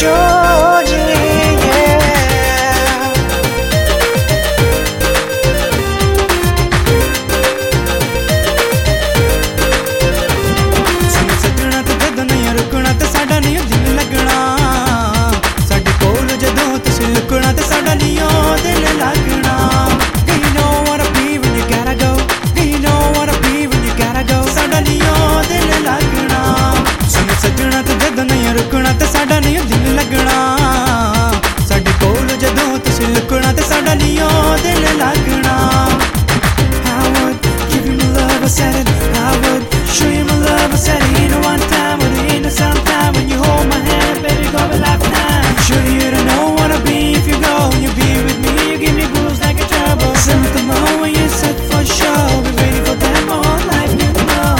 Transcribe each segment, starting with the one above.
Georgie, yeah. सुन सजना ते जदों नहीं रुकना ते साडा नहीं दिल लगना साडे कोल जदों तुसीं लुकना ते साडा नहीं दिल लगना You know what I be when you gotta go You know what I be when you gotta go साडा नहीं दिल लगना सुन सजना ते जदों नहीं रुकना ते साडा नहीं दिल लगना साडे कोल जदों तुसीं लुकना ते साडा नहीं दिल लगना I would give you my love, I said it I would show you my love, I said it Ain't no one time, but it ain't no sometime When you hold my hand, baby, go a lifetime Sure you don't know what I be if you go You be with me, you give me blues like a trouble Something more when you said for sure Be waiting for that my whole life, you know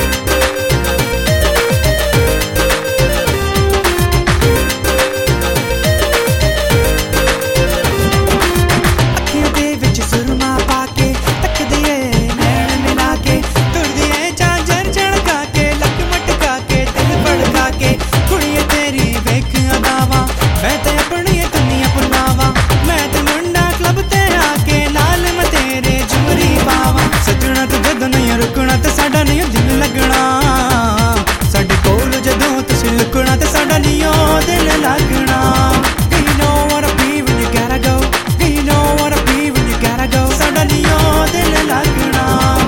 रुकना ते साडा नहीं दिल लगना साडे कोल जदों तुसीं लुकना ते साडा नहीं दिल लगना You know what I be when you gotta go You know what I be when you gotta go साडा नहीं दिल लगना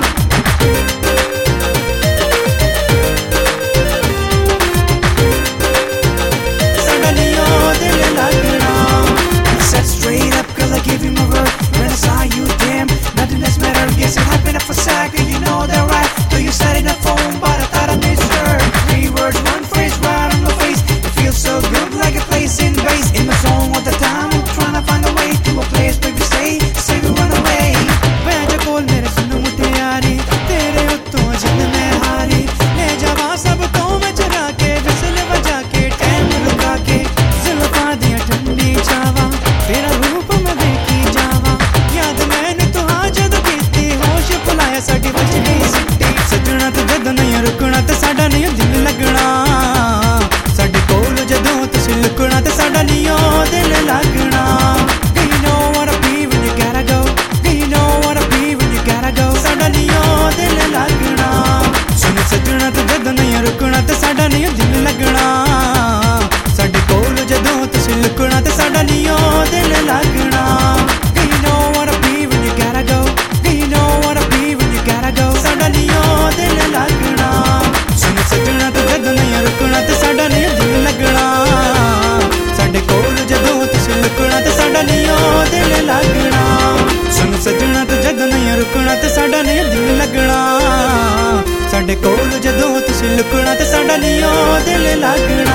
साडा नहीं दिल लगना Said straight up girl I gave you my word When I saw you damn nothing else mattered Guess it happened up for a second you know that right Though you said in the phone but I thought I misheard 3 words, 1 phrase right on my face It feels so good like a place in base In my zone all the time I'm trying to find a way To a place where we say we run away बैठ कोल मेरे सुन मुटियारी तेरे उत्तों जिंद में हारी ले जावा सब तो मैं चरा के विसल बजा के टाइम रुका के जुल्फां दियां ठंडी छावां तेरा रूप मैं देखी जावां याद मैनू तो हाँ जदों कीती होश भुलाया साडी बज गई सिट्टी सजना ते जदों नहीं रुकना ते साडा नहीं दिल लगना साडे कोल जदों तुसीं लुकना ते साडा नहीं दिल लगना You know what I be when you gotta go You know what I be when you gotta go साडा नहीं दिल लगना सुन सजना ते जदों नहीं रुकना ते साडा नहीं दिल लगना साडे कोल जदों तुसीं लुकना ते साडा नहीं दिल लगना You know what I be when you gotta go You know what I be when you gotta go साडा नहीं दिल लगना सुन सजना ते जदों नहीं रुकना ते साडा नहीं दिल लगना साडे कोल जदों तुसीं लुकना ते साडा नहीं दिल लगना सुन सजना ते जदों नहीं रुकना ते साडा नहीं दिल लगना साडे कोल जदों तुसीं लुकना ते साडा नहीं दिल लगना